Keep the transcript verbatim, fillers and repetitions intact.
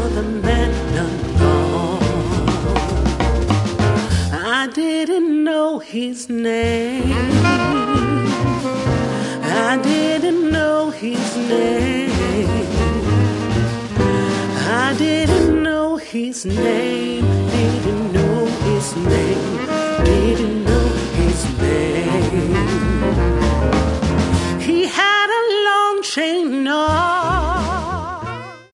the man unknown. I didn't know his name. I didn't know his name. I didn't know his name. Didn't